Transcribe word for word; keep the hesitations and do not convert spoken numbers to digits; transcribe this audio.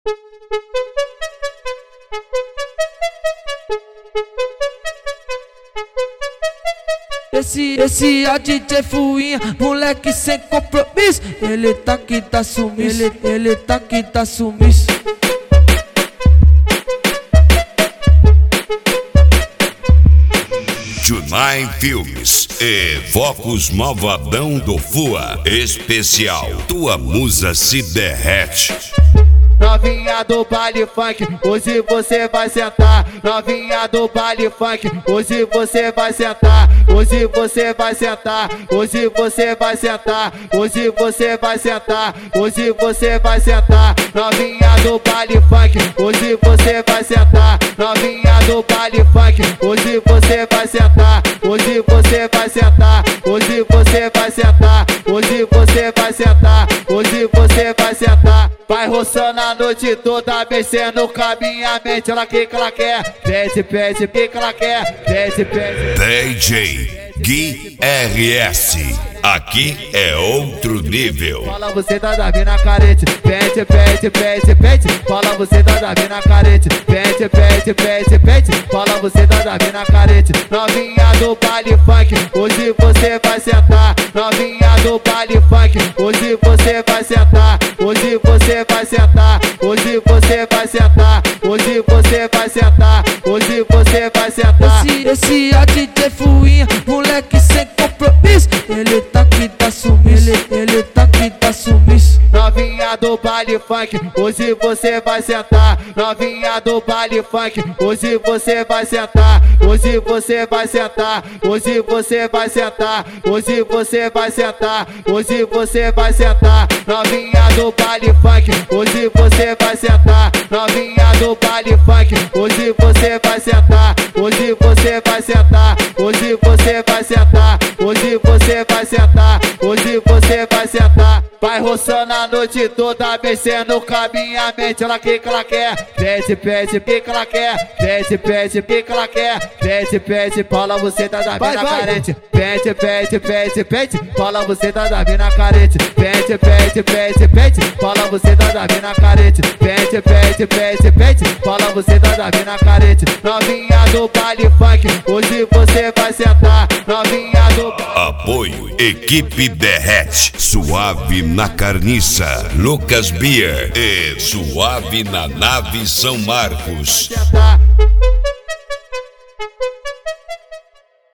Esse, esse é o D J Fuinha, moleque sem compromisso. Ele tá que tá sumiço, ele, ele tá que tá sumiço. Junai Filmes e Focus Malvadão do Fua. Especial, tua musa se derrete. Novinha do baile funk, hoje você vai sentar. Novinha do baile funk, hoje você vai sentar. Hoje você vai sentar, hoje você vai sentar. Hoje você vai sentar, hoje você vai sentar. Novinha do baile funk, hoje você vai sentar. Novinha do baile funk, hoje você vai sentar. Hoje você vai sentar, hoje você vai sentar. Hoje você vai sentar, hoje você vai sentar. Vai roçando a noite toda, mexendo com a minha mente. Ela que ela quer, pede, pede, que ela quer, pede, pede. D J Gui R S, aqui é outro nível. Fala você tá da mina carente, pede, pede, pede, pede. Fala você tá da mina carente, pede, pede, pede, pede. Fala você tá da mina carente. Novinha do baile funk, hoje você vai sentar. Novinha do baile funk, hoje você vai sentar. Hoje você vai sentar, hoje você vai sentar. Hoje você vai sentar, hoje você vai sentar. Esse, esse é o D J Fuinha, moleque sem compromisso. Ele tá que tá sumiço, ele, ele tá que tá sumiço. Novinha do baile funk, hoje você vai sentar. Novinha do baile funk, hoje você vai sentar. Hoje você vai sentar, hoje você vai sentar. Hoje você vai sentar, hoje você vai sentar. Novinha do baile funk, hoje você vai sentar. Novinha do baile funk, hoje você vai sentar. Hoje você vai sentar, hoje você vai sentar. Hoje você vai sentar, hoje você vai sentar. Vai roçando a noite toda, mexendo com a minha mente. Ela que ela quer, pede, pede, que ela quer, pede, pede, que ela quer, pede, pede. Fala você tá da mina carente, pede, pede, pede, pede. Fala você tá da mina carente, pede, pede, pede, pede. Fala você tá da mina carente, pede, pede, pede, pede. Fala você tá da mina carente. Novinha do baile funk, hoje você vai sentar. Novinha do Apoio Equipe Derrete, Suave na Carniça, Lucas Beer e Suave na Nave São Marcos. sentar.